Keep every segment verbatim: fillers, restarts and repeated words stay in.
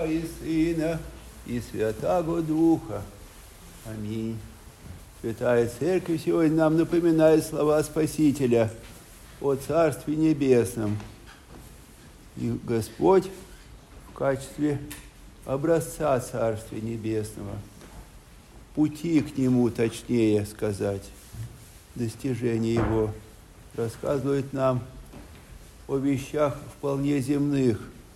Отца и Сына и Святаго Духа. Аминь. Святая Церковь сегодня нам напоминает слова Спасителя о Царстве Небесном. И Господь в качестве образца Царствия Небесного, пути к Нему, точнее сказать, достижения Его, рассказывает нам о вещах вполне земных,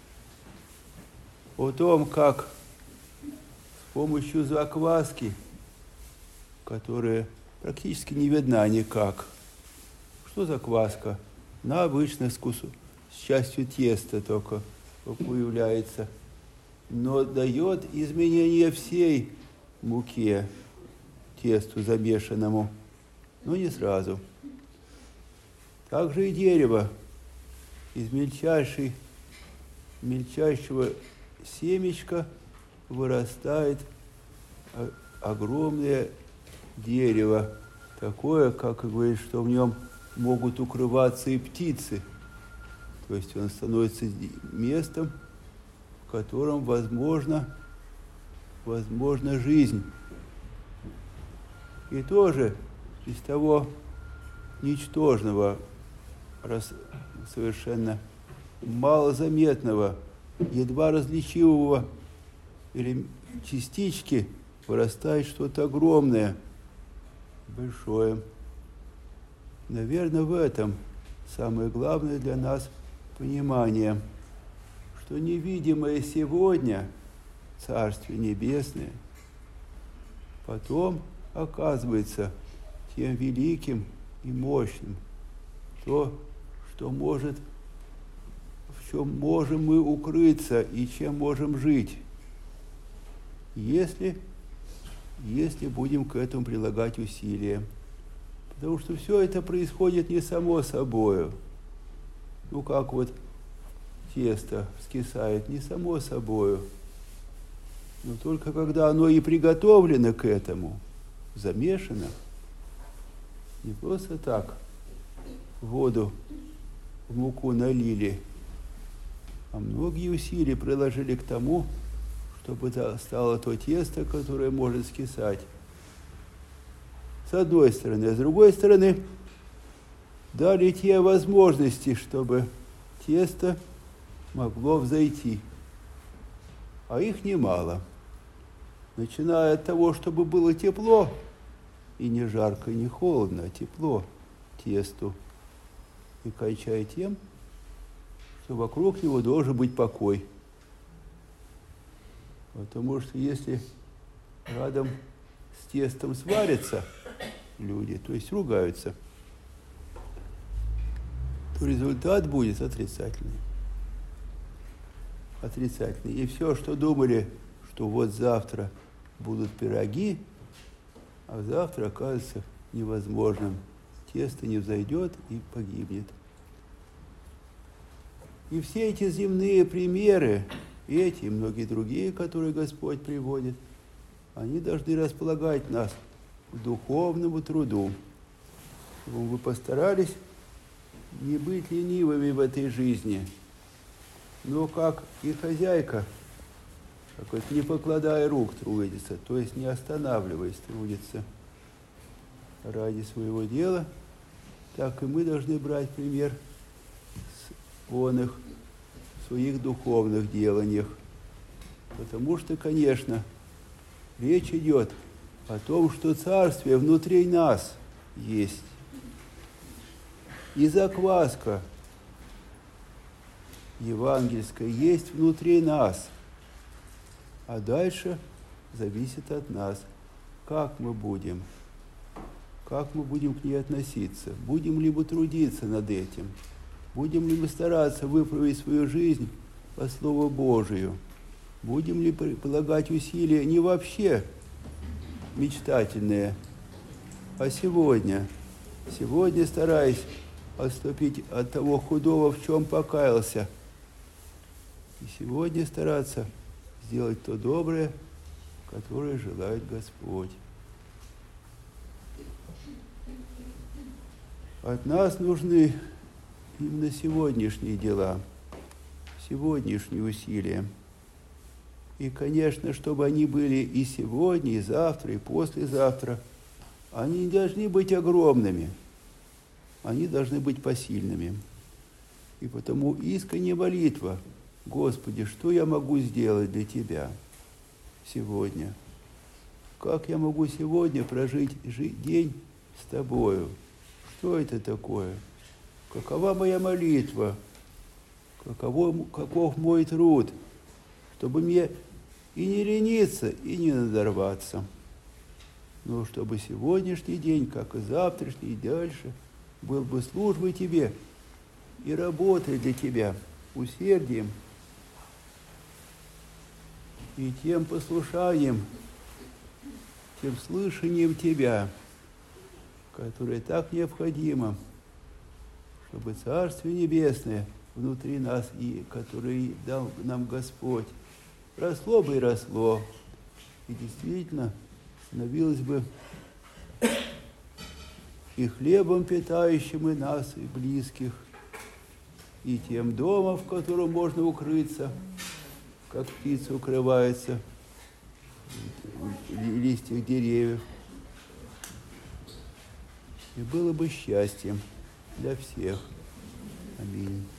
о том, как с помощью закваски, которая практически не видна никак. Что закваска? Она обычно с, кусу, с частью теста только появляется, но дает изменение всей муке, тесту замешанному, но не сразу. Также и дерево из мельчайшей, мельчайшего семечка вырастает огромное дерево, такое, как говорит, что в нем могут укрываться и птицы. То есть он становится местом, в котором возможна, возможна жизнь. И тоже из того ничтожного, совершенно малозаметного, едва различимого или частички вырастает что-то огромное, большое. Наверное, в этом самое главное для нас понимание, что невидимое сегодня Царствие Небесное потом оказывается тем великим и мощным, то, что может, в чем можем мы укрыться и чем можем жить, если, если будем к этому прилагать усилия. Потому что все это происходит не само собою. Ну, как вот тесто вскисает не само собою, но только когда оно и приготовлено к этому, замешано, не просто так воду в муку налили, а многие усилия приложили к тому, чтобы это стало то тесто, которое может скисать. С одной стороны. А с другой стороны, дали те возможности, чтобы тесто могло взойти. А их немало. Начиная от того, чтобы было тепло, и не жарко, и не холодно, а тепло тесту. И кончая тем, что вокруг него должен быть покой. Потому что если рядом с тестом сварятся люди, то есть ругаются, то результат будет отрицательный. Отрицательный. И все, что думали, что вот завтра будут пироги, а завтра окажется невозможным. Тесто не взойдет и погибнет. И все эти земные примеры, эти и многие другие, которые Господь приводит, они должны располагать нас к духовному труду, чтобы мы постарались не быть ленивыми в этой жизни, но как и хозяйка, как вот, не покладая рук трудится, то есть не останавливаясь трудится ради своего дела, так и мы должны брать пример с оных в своих духовных деланиях. Потому что, конечно, речь идет о том, что Царствие внутри нас есть. И закваска евангельская есть внутри нас. А дальше зависит от нас, как мы будем, как мы будем к ней относиться. Будем ли мы трудиться над этим? Будем ли мы стараться выправить свою жизнь по Слову Божию? Будем ли прилагать усилия не вообще мечтательные, а сегодня? Сегодня стараясь отступить от того худого, в чем покаялся. И сегодня стараться сделать то доброе, которое желает Господь. От нас нужны именно сегодняшние дела, сегодняшние усилия. И, конечно, чтобы они были и сегодня, и завтра, и послезавтра, они не должны быть огромными, они должны быть посильными. И потому искренняя молитва: Господи, что я могу сделать для Тебя сегодня? Как я могу сегодня прожить день с Тобою? Что это такое? Какова моя молитва? Каково, каков мой труд? Чтобы мне и не лениться, и не надорваться. Но чтобы сегодняшний день, как и завтрашний, и дальше, был бы службой Тебе и работой для Тебя, усердием и тем послушанием, тем слышанием Тебя, которое так необходимо, чтобы Царствие Небесное внутри нас, и которое дал нам Господь, росло бы и росло, и действительно становилось бы и хлебом, питающим и нас, и близких, и тем домом, в котором можно укрыться, как птица укрывается в листьях деревьев. И было бы счастьем для всех. Аминь.